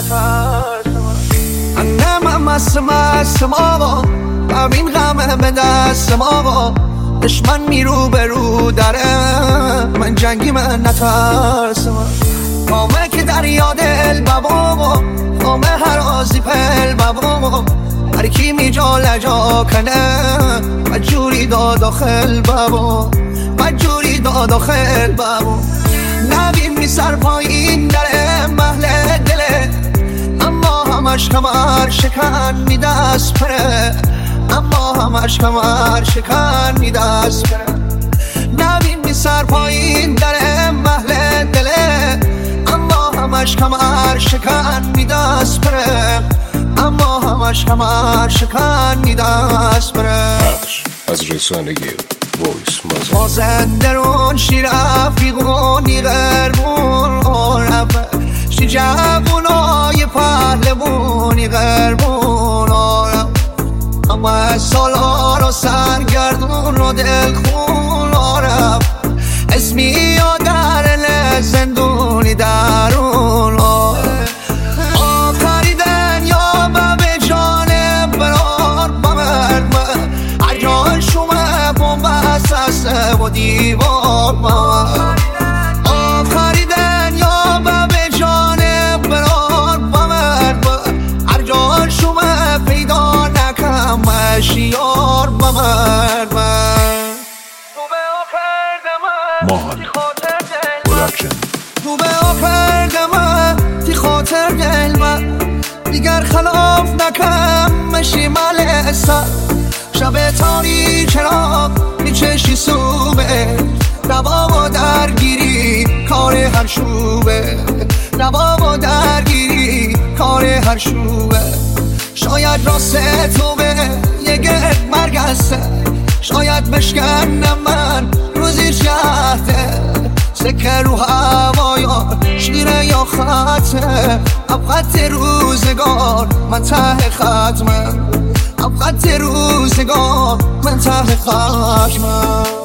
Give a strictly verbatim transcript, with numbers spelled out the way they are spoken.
نترسم انم مستم مستم آقا همین غمه به دستم آقا دشمن میرو برو داره من جنگی من نترسم کامه که در یاد ال بابا کامه هر آزی پل بابا هر کی می جا لجا کنه مجوری دا داخل بابا مجوری دا داخل بابا نبیم می سر پایین داره محل دله اما همش کمر شکن می دست پره اما همش کمر شکن می دست پره نبیم می سر پایین داره محل دله اما همش کمر شکن می دست پره اما همش کمر شکن می دست پره از رسانگی وایس مازندران شیر افریقانی غربون عرفه شی جوونای پهلوانی غربون عرفه اما سالها رو سرگردون رو دل خون عرفه اسمی یا در زندونی درون عرفه آخریدن یا به جان برار بمرد هر جان شما بومبست است و دیوار آخریدن یا به جان برار بمرد هر جان شما پیدا نکم مشیار بمرد ماهان پروڈکشن تو به آخرد من تی خاطر دل من دیگر خلاف نکم مشی ملسا شب تاری چراغ میچشی سوبه نباب و درگیری کار هر شوبه نباب و درگیری کار هر شوبه شاید راست تو به یه گرد مرگ هسته شاید بشکنم من روزی جهده سکه رو هوایا شیره یا خطه اب خط روزگار من ته ختمه اب خط روزگار من ته ختمه